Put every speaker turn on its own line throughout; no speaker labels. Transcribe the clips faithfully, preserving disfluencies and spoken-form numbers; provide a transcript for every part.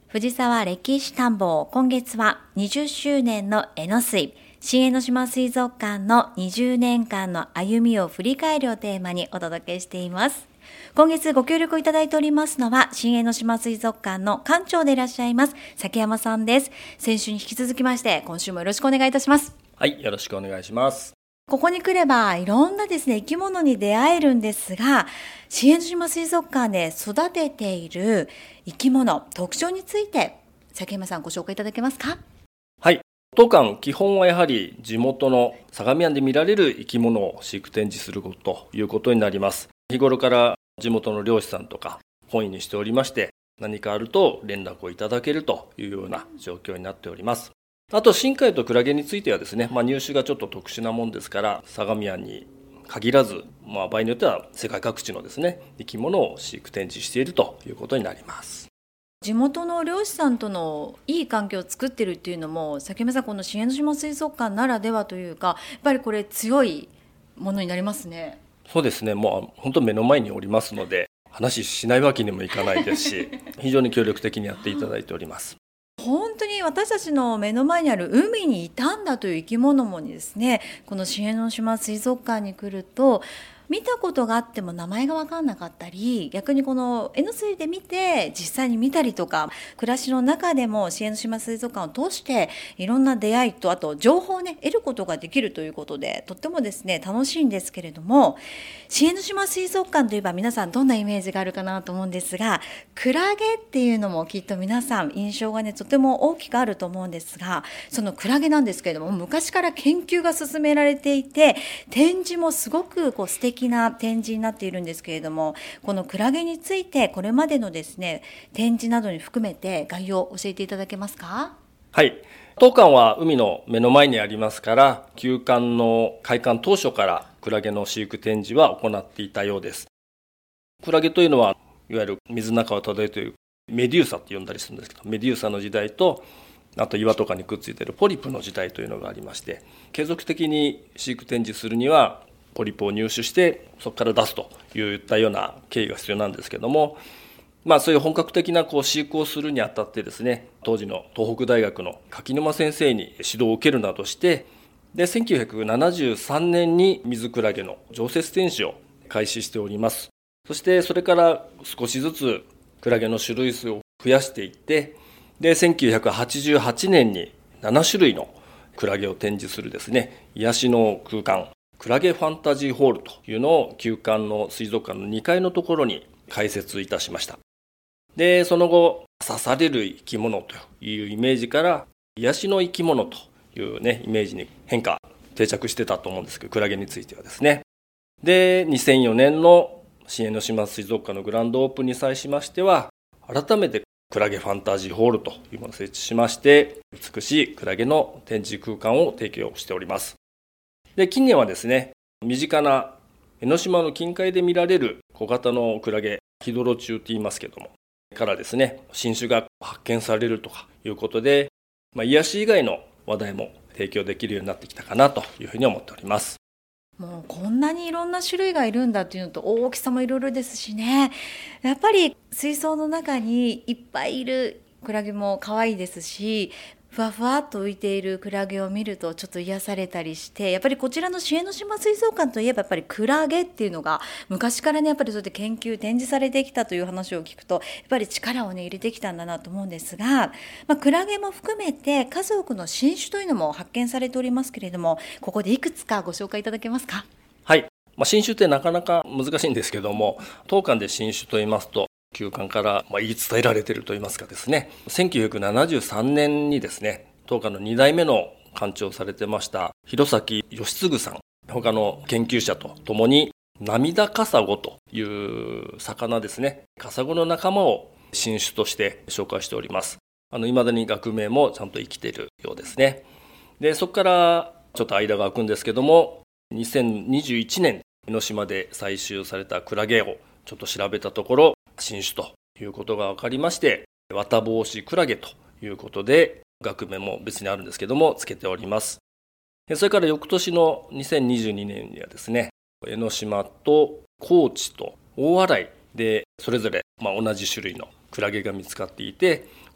藤沢歴史探訪、今月はにじゅっしゅうねんのえのすい、新江ノ島水族館のにじゅうねんかんの歩みを振り返るをテーマにお届けしています。今月ご協力いただいておりますのは、新江ノ島水族館の館長でいらっしゃいます崎山さんです。先週に引き続きまして、今週もよろしくお願いいたします。
はい、よろしくお願いします。
ここに来ればいろんなですね生き物に出会えるんですが、新江ノ島水族館で育てている生き物、特徴について崎山さんご紹介いただけますか？
はい、当館基本はやはり地元の相模湾で見られる生き物を飼育展示することということになります。日頃から地元の漁師さんとか本意にしておりまして、何かあると連絡をいただけるというような状況になっております。あと深海とクラゲについてはですね、まあ、入手がちょっと特殊なもんですから、相模湾に限らず、まあ、場合によっては世界各地のですね生き物を飼育展示しているということになります。
地元の漁師さんとのいい関係を作っているっていうのも、崎山さん、この新江ノ島水族館ならではというか、やっぱりこれ強いものになりますね。
そうですね、もう本当目の前におりますので話しないわけにもいかないですし非常に協力的にやっていただいております。
本当に私たちの目の前にある海にいたんだという生き物もですね、この新江ノ島水族館に来ると見たことがあっても名前が分かんなかったり、逆にこのえのすいで見て実際に見たりとか、暮らしの中でも新江ノ島水族館を通していろんな出会いと、あと情報をね得ることができるということで、とってもですね楽しいんですけれども、新江ノ島水族館といえば皆さんどんなイメージがあるかなと思うんですが、クラゲっていうのもきっと皆さん印象がねとても大きくあると思うんですが、そのクラゲなんですけれども、昔から研究が進められていて、展示もすごくこう素敵な展示になっているんですけれども、このクラゲについてこれまでのですね展示などに含めて概要を教えていただけますか？
はい、当館は海の目の前にありますから、旧館の開館当初からクラゲの飼育展示は行っていたようです。クラゲというのはいわゆる水の中を漂うというメデューサって呼んだりするんですけど、メデューサの時代と、あと岩とかにくっついているポリプの時代というのがありまして、継続的に飼育展示するにはポリプを入手してそこから出すといったような経緯が必要なんですけども、まあそういう本格的なこう飼育をするにあたってですね、当時の東北大学の柿沼先生に指導を受けるなどして、でせんきゅうひゃくななじゅうさんねんに水クラゲの常設展示を開始しております。そしてそれから少しずつクラゲの種類数を増やしていって、でせんきゅうひゃくはちじゅうはちねんにななしゅるいのクラゲを展示するですね癒しの空間、クラゲファンタジーホールというのを旧館の水族館のにかいのところに開設いたしました。でその後、刺される生き物というイメージから癒しの生き物というねイメージに変化定着してたと思うんですけど、クラゲについてはですね。でにせんよねんの新江ノ島水族館のグランドオープンに際しましては、改めてクラゲファンタジーホールというものを設置しまして、美しいクラゲの展示空間を提供しております。で近年はですね、身近な江ノ島の近海で見られる小型のクラゲ、ヒドロチュウって言いますけども、からですね新種が発見されるとかいうことで、まあ、癒し以外の話題も提供できるようになってきたかなというふうに思っております。
もうこんなにいろんな種類がいるんだっていうのと、大きさもいろいろですしね、やっぱり水槽の中にいっぱいいるクラゲも可愛いですし、ふわふわっと浮いているクラゲを見るとちょっと癒されたりして、やっぱりこちらの新江ノ島水族館といえばやっぱりクラゲっていうのが昔からねやっぱりそうやって研究展示されてきたという話を聞くと、やっぱり力をね入れてきたんだなと思うんですが、まあ、クラゲも含めて数多くの新種というのも発見されておりますけれども、ここでいくつかご紹介いただけますか？
はい、まあ、新種ってなかなか難しいんですけども、当館で新種と言いますと、旧館からまあ言い伝えられているといいますかですね、せんきゅうひゃくななじゅうさんねんにですね、当館のにだいめの館長をされてました弘前義次さん、他の研究者とともに涙カサゴという魚ですね、カサゴの仲間を新種として紹介しております。あの未だに学名もちゃんと生きているようですね。でそこからちょっと間が空くんですけども、にせんにじゅういちねん江ノ島で採集されたクラゲをちょっと調べたところ、新種ということが分かりまして、綿帽子クラゲということで学名も別にあるんですけどもつけております。それから翌年のにせんにじゅうにねんにはですね、江ノ島と高知と大洗でそれぞれまあ同じ種類のクラゲが見つかっていて、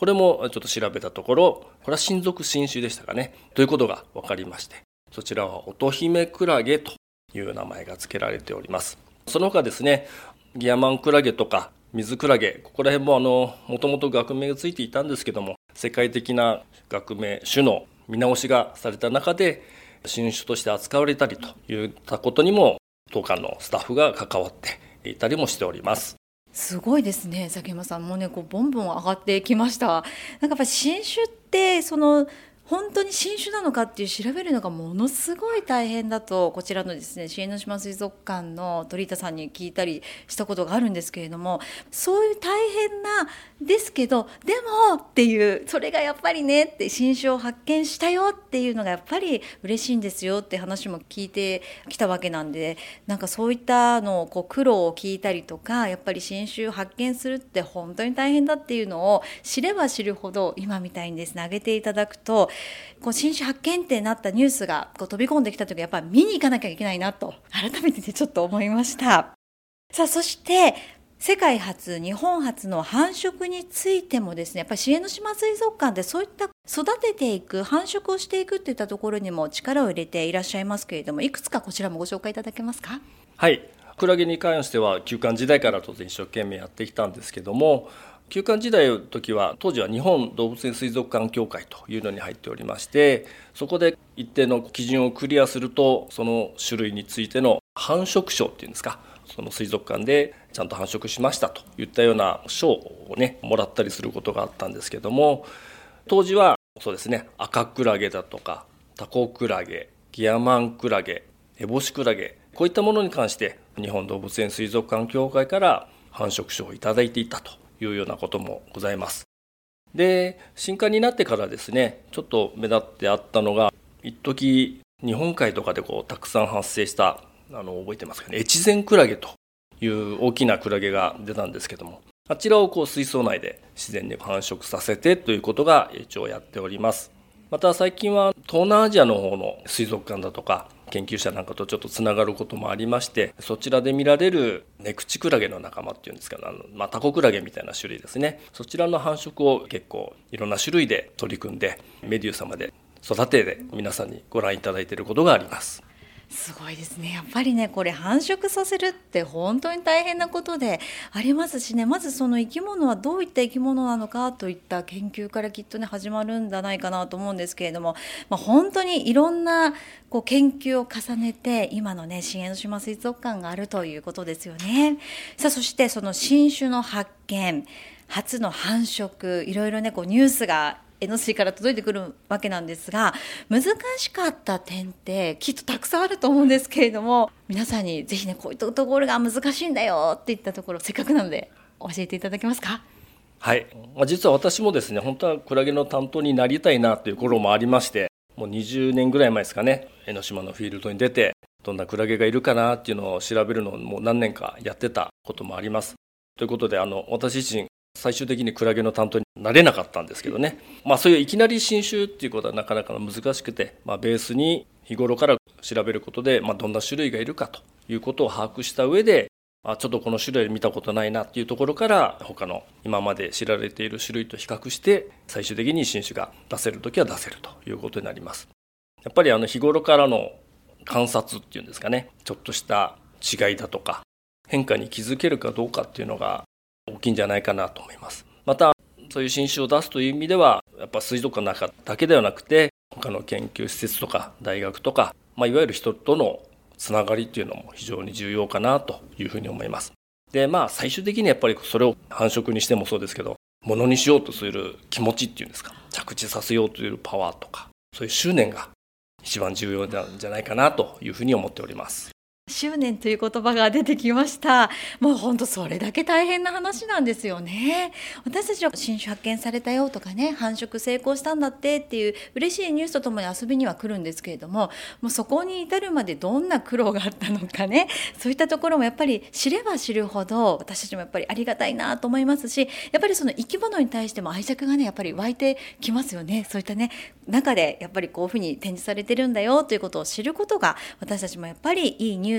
これもちょっと調べたところ、これは新属新種でしたかね、ということが分かりまして、そちらは乙姫クラゲという名前が付けられております。その他ですね、ギヤマンクラゲとか水クラゲ、ここら辺もあのもともと学名がついていたんですけども、世界的な学名種の見直しがされた中で新種として扱われたりといったことにも当館のスタッフが関わっていたりもしております。
すごいですね、崎山さんもうね、こうボンボン上がってきました。なんかやっぱり新種ってその本当に新種なのかっていう調べるのがものすごい大変だと、こちらのですね、支援の島水族館の鳥田さんに聞いたりしたことがあるんですけれども、そういう大変なですけど、でもっていう、それがやっぱりねって新種を発見したよっていうのがやっぱり嬉しいんですよって話も聞いてきたわけなんで、なんかそういったのをこう苦労を聞いたりとか、やっぱり新種を発見するって本当に大変だっていうのを知れば知るほど、今みたいにですね、挙げていただくと、こう新種発見ってなったニュースがこう飛び込んできた時、やっぱり見に行かなきゃいけないなと改めて、ね、ちょっと思いました。さあ、そして世界初、日本初の繁殖についてもですね、やっぱり支援の島水族館でそういった育てていく、繁殖をしていくっていったところにも力を入れていらっしゃいますけれども、いくつかこちらもご紹介いただけますか？
はい、クラゲに関しては休館時代から当然一生懸命やってきたんですけども、休館時代の時は当時は日本動物園水族館協会というのに入っておりまして、そこで一定の基準をクリアすると、その種類についての繁殖賞っていうんですか、その水族館でちゃんと繁殖しましたといったような賞をねもらったりすることがあったんですけども、当時はそうですね、赤クラゲだとかタコクラゲ、ギヤマンクラゲ、エボシクラゲ、こういったものに関して日本動物園水族館協会から繁殖賞をいただいていたというようなこともございます。で、新刊になってからですね、ちょっと目立ってあったのが、一時日本海とかでこうたくさん発生したあの覚えてますかね、越前クラゲという大きなクラゲが出たんですけども、あちらをこう水槽内で自然に繁殖させてということが一応やっております。また最近は東南アジアの方の水族館だとか研究者なんかとちょっとつながることもありまして、そちらで見られるネクチクラゲの仲間っていうんですけど、あの、まあ、タコクラゲみたいな種類ですね、そちらの繁殖を結構いろんな種類で取り組んで、メデューサまで育てで皆さんにご覧いただいていることがあります。
すごいですね。やっぱりね、これ繁殖させるって本当に大変なことでありますしね、まずその生き物はどういった生き物なのかといった研究からきっとね始まるんじゃないかなと思うんですけれども、まあ、本当にいろんなこう研究を重ねて今のね支援の島水族館があるということですよね。さあ、そしてその新種の発見、初の繁殖、いろいろねこうニュースがエヌシー から届いてくるわけなんですが、難しかった点ってきっとたくさんあると思うんですけれども、皆さんにぜひねこういったところが難しいんだよっていったところ、せっかくなので教えていただけますか？
はい、実は私もですね、本当はクラゲの担当になりたいなという頃もありまして、もうにじゅうねんぐらい前ですかね、江ノ島のフィールドに出てどんなクラゲがいるかなっていうのを調べるのをもう何年かやってたこともあります。ということで、あの私自身最終的にクラゲの担当になれなかったんですけどね、まあ、そういういきなり新種っていうことはなかなか難しくて、まあ、ベースに日頃から調べることで、まあ、どんな種類がいるかということを把握した上で、あちょっとこの種類見たことないなっていうところから他の今まで知られている種類と比較して最終的に新種が出せるときは出せるということになります。やっぱりあの日頃からの観察っていうんですかね、ちょっとした違いだとか変化に気づけるかどうかっていうのが大きいんじゃないかなと思います。またそういう新種を出すという意味では、やっぱ水族館の中だけではなくて他の研究施設とか大学とか、まあ、いわゆる人とのつながりっていうのも非常に重要かなというふうに思います。で、まあ最終的にやっぱりそれを繁殖にしてもそうですけど、ものにしようとする気持ちっていうんですか、着地させようというパワーとか、そういう執念が一番重要なんじゃないかなというふうに思っております。
執念という言葉が出てきました。もう本当それだけ大変な話なんですよね。私たちは新種発見されたよとかね、繁殖成功したんだってっていう嬉しいニュースとともに遊びには来るんですけれども、もうそこに至るまでどんな苦労があったのかね、そういったところもやっぱり知れば知るほど私たちもやっぱりありがたいなと思いますし、やっぱりその生き物に対しても愛着がねやっぱり湧いてきますよね。そういったね中でやっぱりこういうふうに展示されてるんだよということを知ることが、私たちもやっぱりいいニュー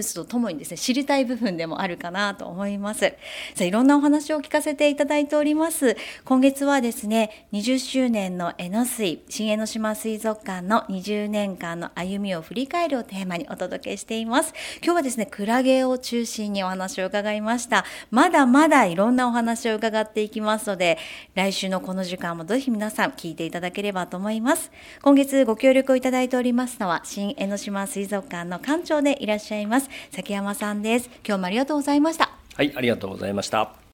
ースとともにですね、知りたい部分でもあるかなと思います。さあ、いろんなお話を聞かせていただいております。今月はですね、にじゅっしゅうねんのえのすい、新江ノ島水族館のにじゅうねんかんの歩みを振り返るをテーマにお届けしています。今日はですね、クラゲを中心にお話を伺いました。まだまだいろんなお話を伺っていきますので、来週のこの時間もぜひ皆さん聞いていただければと思います。今月ご協力をいただいておりますのは、新江ノ島水族館の館長でいらっしゃいます崎山さんです。今日もありがとうございました。
はい、ありがとうございました。